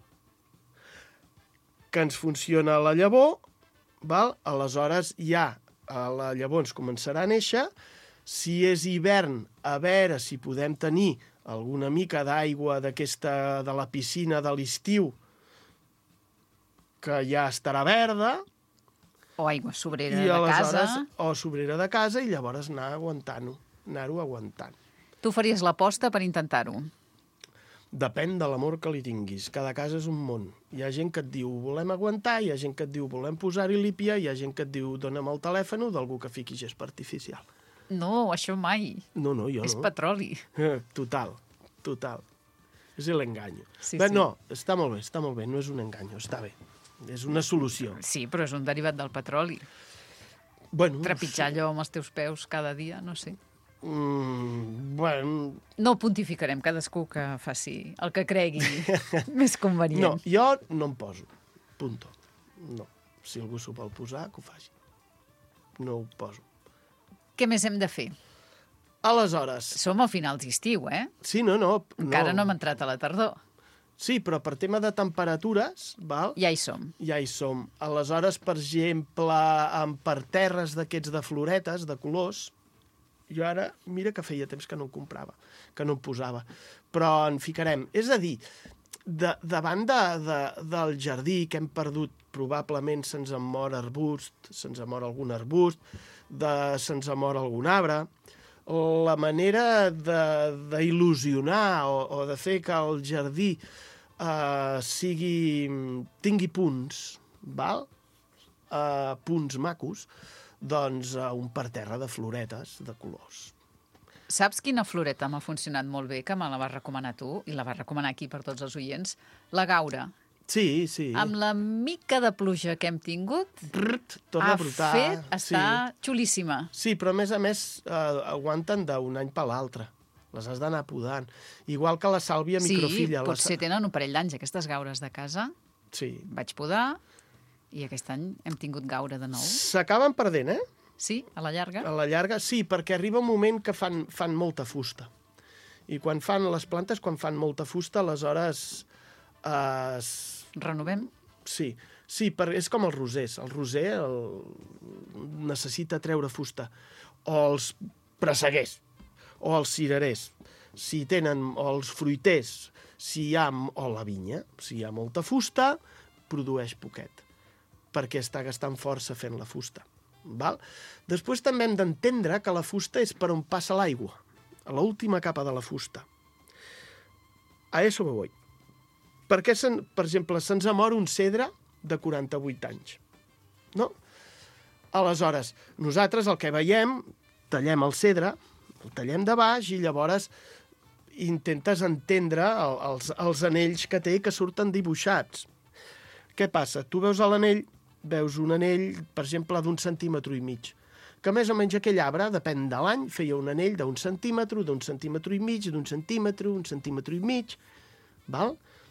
Que ens funciona la llavor, val? Aleshores ja la llavor ens començarà a néixer. Si és hivern, a veure si podem tenir alguna mica d'aigua d'aquesta de la piscina de l'estiu, que ja estarà verda. O aigua sobrera de casa. O sobrera de casa, i llavors anar-ho aguantant. Tu faries l'aposta per intentar-ho? Depèn de l'amor que li tinguis. Cada casa és un món. Hi ha gent que et diu volem aguantar, hi ha gent que et diu volem posar-hi lípia, hi ha gent que et diu dona'm el telèfon d'algú que fiqui gespa artificial. No, això mai. No, jo no. És petroli. Total. És l'enganyo. Sí. No, està molt bé, no és un enganyo, està bé. És una solució. Sí, però és un derivat del petroli. Bueno, trepitjar allò amb els teus peus cada dia, no sé. Bueno... No pontificarem, cadascú que faci el que cregui més convenient. No, jo no em poso. Punto. No. Si algú s'ho vol posar, que ho faci. No ho poso. Què més hem de fer? Aleshores... Som a finals d'estiu, eh? Sí, no. Encara no hem entrat a la tardor. Sí, però per tema de temperatures, val? Ja hi som. Aleshores, per exemple, per terres d'aquests de floretes, de colors, jo ara, mira que feia temps que no en comprava, que no en posava, però en ficarem. És a dir, davant del jardí que hem perdut, probablement se'ns en mor arbust, se'ns en mor algun arbust, se'ns en mor algun arbre, la manera d'il·lusionar o de fer que el jardí tingui punts, val? Punts macos, doncs un parterre de floretes de colors. Saps quina floreta m'ha funcionat molt bé, que me la vas recomanar tu, i la vas recomanar aquí per tots els oients? La gaura. Sí. Amb la mica de pluja que hem tingut, torna a brotar. Està xulíssima. Sí, però a més aguanten d'un any per l'altre. Les has d'anar podant. Igual que la sàlvia microfilla. Sí, potser tenen un parell d'anys aquestes gaures de casa. Sí. Vaig podar i aquest any hem tingut gaura de nou. S'acaben perdent, eh? Sí, a la llarga. A la llarga, sí, perquè arriba un moment que fan molta fusta. I quan fan les plantes, quan fan molta fusta, aleshores... Renovem? Sí, és com els rosers. El roser necessita treure fusta. O els presseguers, o els cirerers, si tenen, o els fruiters, o la vinya, si hi ha molta fusta, produeix poquet, perquè està gastant força fent la fusta. Val? Després també hem d'entendre que la fusta és per on passa l'aigua, a l'última capa de la fusta. A això me voy. Perquè, per exemple, se'ns mor un cedre de 48 anys. No? Aleshores, nosaltres el que veiem, tallem el cedre, el tallem de baix i llavors intentes entendre els anells que té que surten dibuixats. Què passa? Tu veus l'anell, veus un anell, per exemple, d'1,5 centímetres, que més o menys aquell arbre, depèn de l'any, feia un anell d'1 centímetre, d'1,5 centímetres, d'1 centímetre, 1,5 centímetres, val?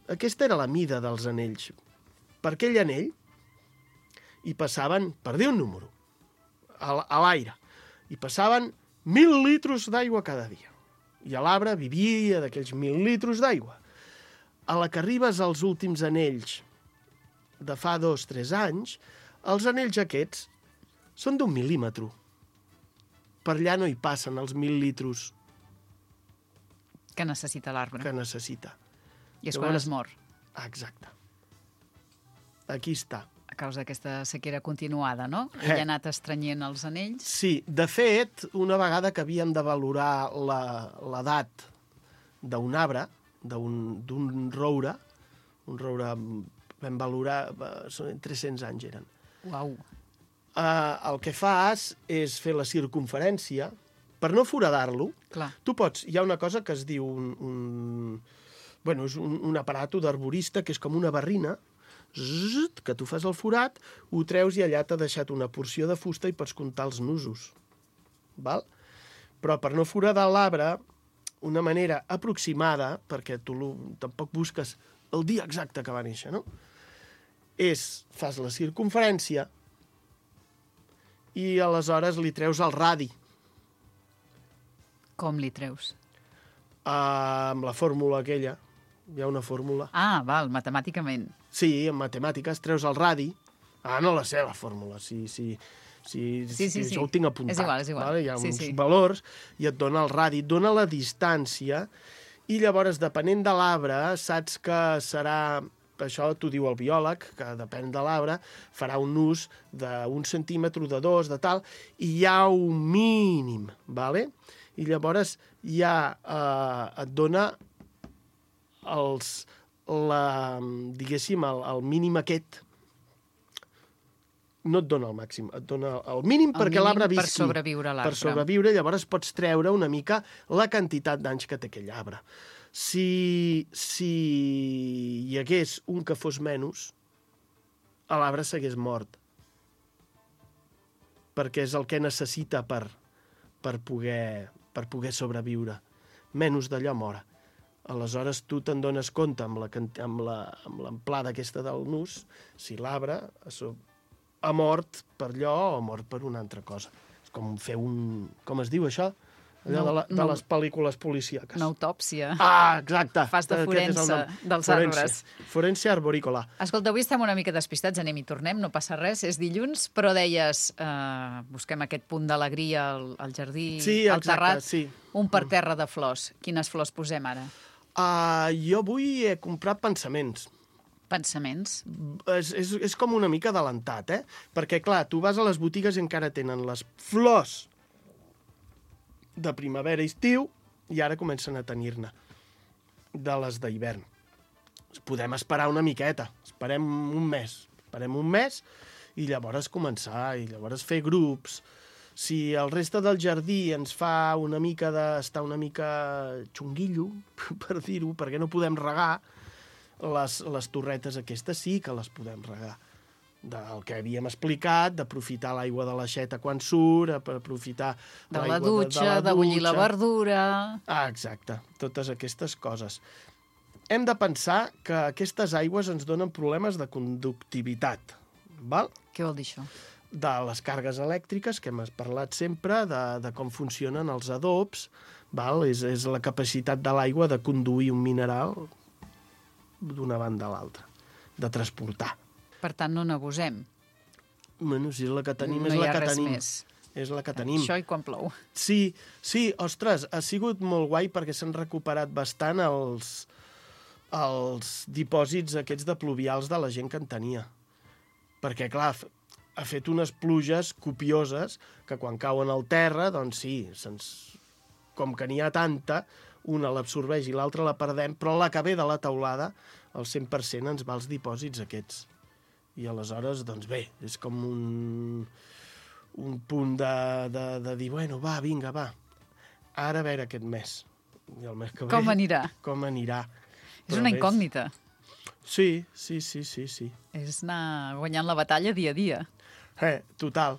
Aquesta era la mida dels anells. Per aquell anell hi passaven, per dir un número, a l'aire, hi passaven 1.000 litres d'aigua cada dia. I l'arbre vivia d'aquells 1.000 litres d'aigua. A la que arribes als últims anells de fa 2-3 anys, els anells aquests són d'1 mil·límetre. Per allà no hi passen els 1.000 litres Que necessita l'arbre. que necessita. I és quan es mor, Exacte. Aquí està. a causa d'aquesta sequera continuada, no? Ell ha anat estrenyent els anells. Sí, de fet, una vegada que havíem de valorar l'edat d'un arbre, d'un roure, un roure vam valorar, són 300 anys eren. Uau. El que fas és fer la circunferència, per no foradar-lo. Clar. Tu pots, hi ha una cosa que es diu és un aparato d'arborista que és com una barrina, que tu fas el forat, ho treus i allà t'ha deixat una porció de fusta i pots comptar els nusos. Val? Però per no foradar l'arbre, una manera aproximada, perquè tu tampoc busques el dia exacte que va néixer, no? Fas la circunferència i aleshores li treus el radi. Com li treus? Amb la fórmula aquella. Hi ha una fórmula. Ah, val, matemàticament. Sí, en matemàtiques treus el radi. No la sé, la fórmula. Sí. Jo ho tinc apuntat. És igual. Vale? Hi ha uns valors i et dona el radi, et dona la distància i llavors, depenent de l'arbre, saps que serà... Això t'ho diu el biòleg, que depèn de l'arbre, farà un nus d'1 centímetre, de 2, de tal, i hi ha un mínim, vale? I llavors et dona el mínim aquest. No et dona el màxim, et dona el mínim perquè l'arbre visqui. Per sobreviure l'arbre. Per sobreviure, llavors pots treure una mica la quantitat d'anys que té aquell arbre. Si hi hagués un que fos menys, l'arbre s'hagués mort. Perquè és el que necessita per poder sobreviure. Menys d'allò mora. Aleshores, tu te'n dones compte amb l'amplada aquesta del nus, si l'arbre ha mort per allò o ha mort per una altra cosa. És com fer com es diu això? Allò de les pel·lícules policíaques. Una autòpsia. Exacte. Fas de forense dels arbres. Forense arborícola. Escolta, avui estem una mica despistats, anem i tornem, no passa res, és dilluns, però deies, busquem aquest punt d'alegria al jardí, al terrat, un per terra de flors. Quines flors posem ara? Jo avui he comprat pensaments. Pensaments? És com una mica adelantat, Perquè, clar, tu vas a les botigues i encara tenen les flors de primavera i estiu, i ara comencen a tenir-ne de les d'hivern. Podem esperar una miqueta, esperem un mes, i llavors començar, i llavors fer grups. Si el reste del jardí ens fa una mica d'estar una mica xunguillo, per dir-ho, perquè no podem regar, les torretes aquestes sí que les podem regar. Del que havíem explicat, d'aprofitar l'aigua de l'aixeta quan surt, aprofitar de la dutxa, de bullir la verdura... Exacte, totes aquestes coses. Hem de pensar que aquestes aigües ens donen problemes de conductivitat, val? Què vol dir això? De les càrregues elèctriques, que hem parlat sempre, de com funcionen els adobs, val? És la capacitat de l'aigua de conduir un mineral d'una banda a l'altra, de transportar. Per tant, no n'abusem. Bueno, si és la que tenim, és la que tenim. No hi ha res més. És la que tenim. Això i quan plou. Sí, ostres, ha sigut molt guai perquè s'han recuperat bastant els dipòsits aquests de pluvials de la gent que en tenia. Perquè, clar, ha fet unes pluges copioses que quan cauen al terra, doncs sí, com que n'hi ha tanta, una l'absorbeix i l'altra la perdem, però la que ve de la teulada, el 100% ens va als dipòsits aquests. I aleshores, doncs bé, és com un punt de dir, bueno, va, vinga, va. Ara a veure aquest mes. I el mes que ve... Com anirà? Com anirà. És una incògnita. Sí. És anar guanyant la batalla dia a dia. Total,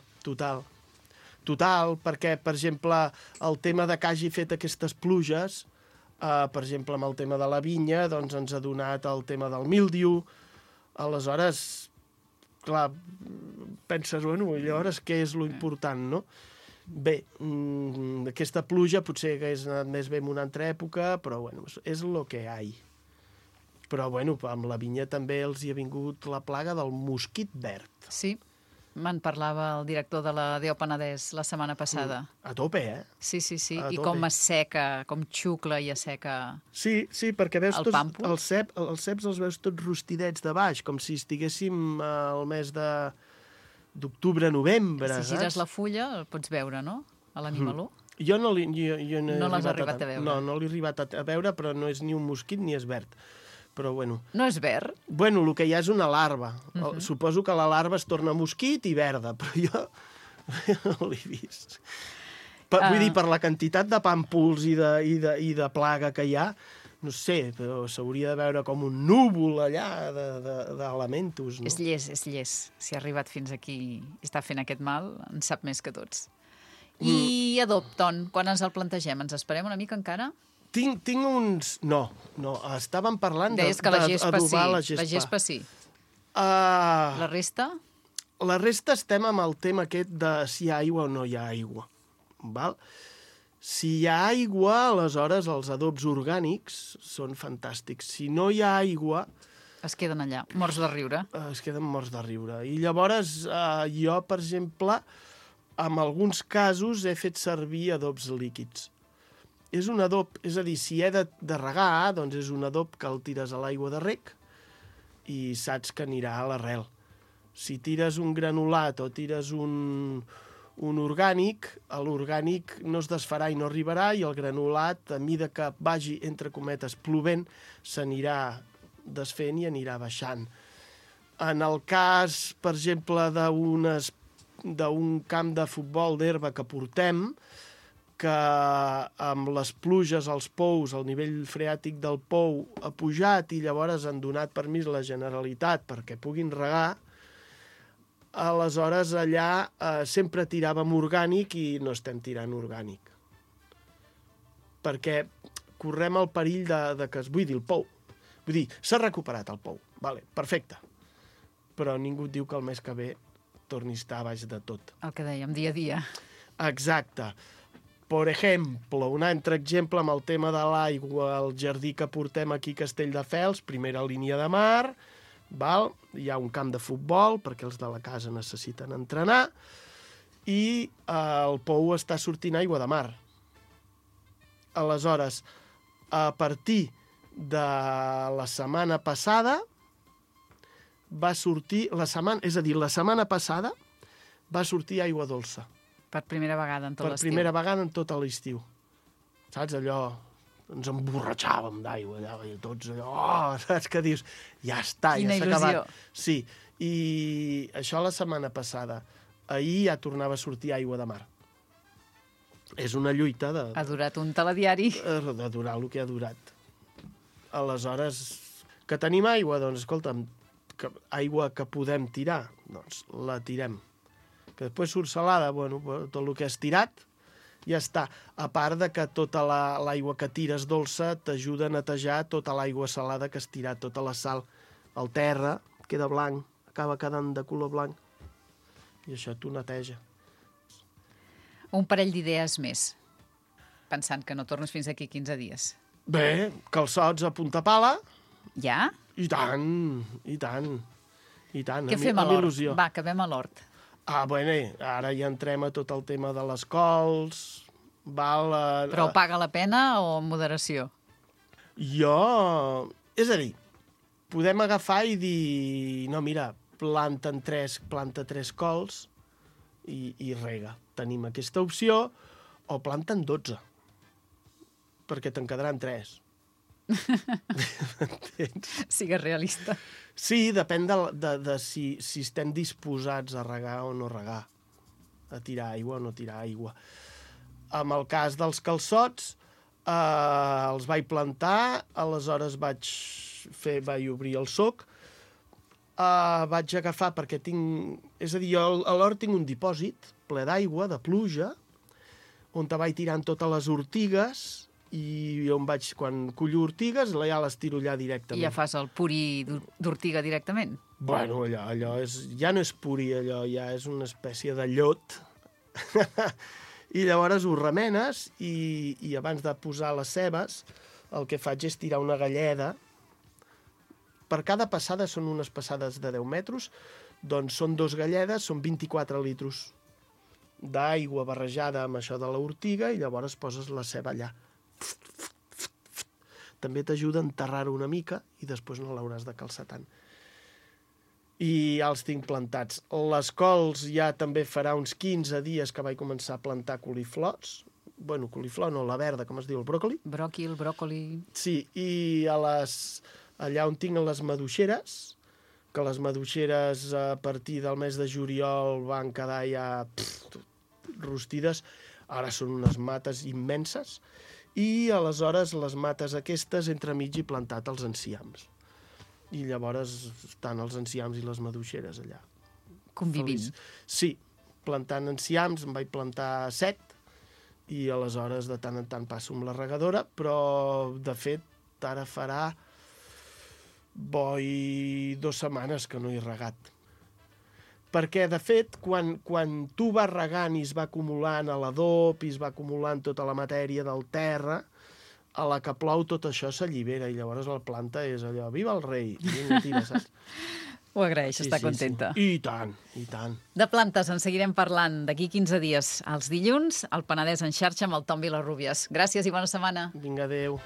perquè, per exemple, el tema de que hagi fet aquestes pluges Per exemple, amb el tema de la vinya, doncs ens ha donat el tema del míldiu. Aleshores, clar, penses, bueno, llavors què és lo important, no? Bé, aquesta pluja potser hagués anat més bé en una altra època, però bueno, és lo que hi ha. Però bueno, amb la vinya també els hi ha vingut la plaga del mosquit verd. Sí, me'n parlava el director de la DO Penedès la setmana passada. A tope, eh? Sí. A I tope. com asseca, com xucla i asseca... Sí, perquè veus El pàmpol? els ceps els veus tots rostidets de baix, com si estiguéssim al mes d'octubre, novembre, Si gires la fulla el pots veure, no? A l'animaló. Jo no l'he No l'has arribat a veure. No l'he arribat a veure, però no és ni un mosquit ni és verd. Però bueno... No és verd? Bueno, el que hi ha és una larva. Suposo que la larva es torna mosquit i verda, però jo no l'he vist. Vull dir, per la quantitat de pàmpols i de plaga que hi ha, no sé, però s'hauria de veure com un núvol allà d'elementos, no? És llest. Si ha arribat fins aquí i està fent aquest mal, en sap més que tots. I Adopton, quan ens el plantegem? Ens esperem una mica encara? Tinc uns... No, estàvem parlant Deies que la gespa sí. la La gespa sí. La La resta? La resta estem amb el tema aquest de si hi ha aigua o no hi ha aigua. Val? Si hi ha aigua, aleshores els adobs orgànics són fantàstics. Si no hi ha aigua... Es queden allà, morts de riure. Es queden morts de riure. I llavors jo, per exemple, en alguns casos he fet servir adobs líquids. És un adob, és a dir, si he de regar, doncs és un adob que el tires a l'aigua de rec i saps que anirà a l'arrel. Si tires un granulat o tires un orgànic, l'orgànic no es desfarà i no arribarà, i el granulat, a mida que vagi, entre cometes, plovent, s'anirà desfent i anirà baixant. En el cas, per exemple, d'un camp de futbol d'herba que portem, que amb les pluges als pous, el nivell freàtic del pou ha pujat i llavors han donat permís a la Generalitat perquè puguin regar, aleshores allà sempre tiràvem orgànic i no estem tirant orgànic. Perquè correm el perill de que es buidi el pou. Vull dir, s'ha recuperat el pou, vale, perfecte. Però ningú et diu que el mes que ve torni a estar a baix de tot. El que dèiem, dia a dia. Exacte. Per exemple, un altre exemple amb el tema de l'aigua, el jardí que portem aquí a Castelldefels, primera línia de mar, val? Hi ha un camp de futbol, perquè els de la casa necessiten entrenar, i el pou està sortint aigua de mar. Aleshores, a partir de la setmana passada, la setmana passada va sortir aigua dolça. Per primera vegada en tot l'estiu. Per primera vegada en tot l'estiu. Saps, allò... Ens emborratxàvem d'aigua, allà, i tots allò... saps què dius? Ja està, Quina ja s'ha il·lusió. acabat. Sí, i això la setmana passada. Ahir ja tornava a sortir aigua de mar. És una lluita de... Ha durat un telediari. De durar el que ha durat. Aleshores, que tenim aigua? Doncs, escolta'm, aigua que podem tirar, doncs la tirem. Que després surt salada, bueno, tot el que has tirat ja està. A part de que tota l'aigua que tires dolça t'ajuda a netejar tota l'aigua salada que has tirat, tota la sal. El terra queda blanc, acaba quedant de color blanc. I això t'ho neteja. Un parell d'idees més, pensant que no tornes fins aquí 15 dies. Bé, calçots a punta pala. Ja? I tant, i tant. I tant. Què fem a l'hort? Va, acabem a l'hort. Bueno, ara ja entrem a tot el tema de les cols, val... Però paga la pena o amb moderació? És a dir, podem agafar i dir, no, mira, planta 3 cols i rega. Tenim aquesta opció, o planten 12, perquè te'n quedaran 3. Sigues realista. Sí, depèn de si estem disposats a regar o no regar, a tirar aigua o no tirar aigua. En el cas dels calçots, els vaig plantar, aleshores vaig obrir el soc, vaig agafar perquè tinc... És a dir, jo a l'hort tinc un dipòsit ple d'aigua, de pluja, on te vaig tirant totes les ortigues i on vaig, quan cullo ortigues, ja les tiro allà directament. I ja fas el puri d'ortiga directament? Bueno, allò ja no és puri, allò ja és una espècie de llot. I llavors ho remenes i abans de posar les cebes el que faig és tirar una galleda. Per cada passada són unes passades de 10 metres, doncs són 2 galledes, són 24 litros d'aigua barrejada amb això de l'ortiga i llavors poses la ceba allà. També t'ajuda a enterrar-ho una mica i després no l'hauràs de calçar tant. I ja els tinc plantats. Les cols ja també farà uns 15 dies que vaig començar a plantar coliflors. Bueno, coliflor no, la verda, com es diu, el bròcoli. Bròcoli. Sí, i allà on tinc les maduixeres, que les maduixeres a partir del mes de juliol van quedar ja rostides, ara són unes mates immenses, i aleshores les mates aquestes entremig he plantat els enciams. I llavors estan els enciams i les maduixeres allà. Convivint. Sí, plantant enciams, em vaig plantar 7, i aleshores de tant en tant passo amb la regadora, però de fet ara farà 2 setmanes que no he regat. Perquè, de fet, quan tu vas regant i es va acumulant a l'adob i es va acumulant tota la matèria del terra, a la que plou tot això s'allibera i llavors la planta és allò, viva el rei, vinga, tira, saps? Ho agraeix, està contenta. I tant, i tant. De plantes en seguirem parlant d'aquí 15 dies, els dilluns, al Penedès en xarxa amb el Tom Vilarrubias. Gràcies i bona setmana. Vinga, adéu.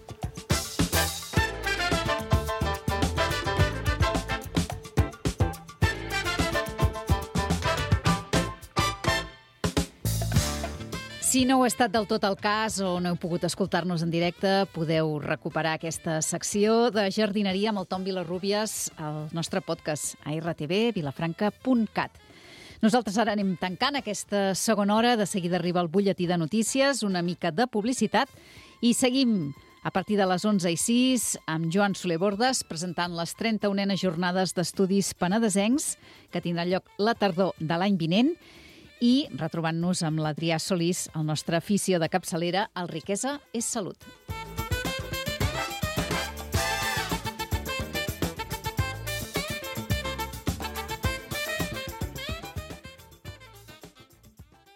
Si no heu estat del tot al cas o no heu pogut escoltar-nos en directe, podeu recuperar aquesta secció de jardineria amb el Tom Vilarrubias al nostre podcast a rtv.vilafranca.cat. Nosaltres ara anem tancant aquesta segona hora, de seguida arriba el butlletí de notícies, una mica de publicitat, i seguim a partir de les 11:06 amb Joan Soler Bordes presentant les 31enes jornades d'estudis penedesencs que tindran lloc la tardor de l'any vinent, i retrobant-nos amb l'Adrià Solís, el nostre afició de capçalera, el Riquesa és Salut.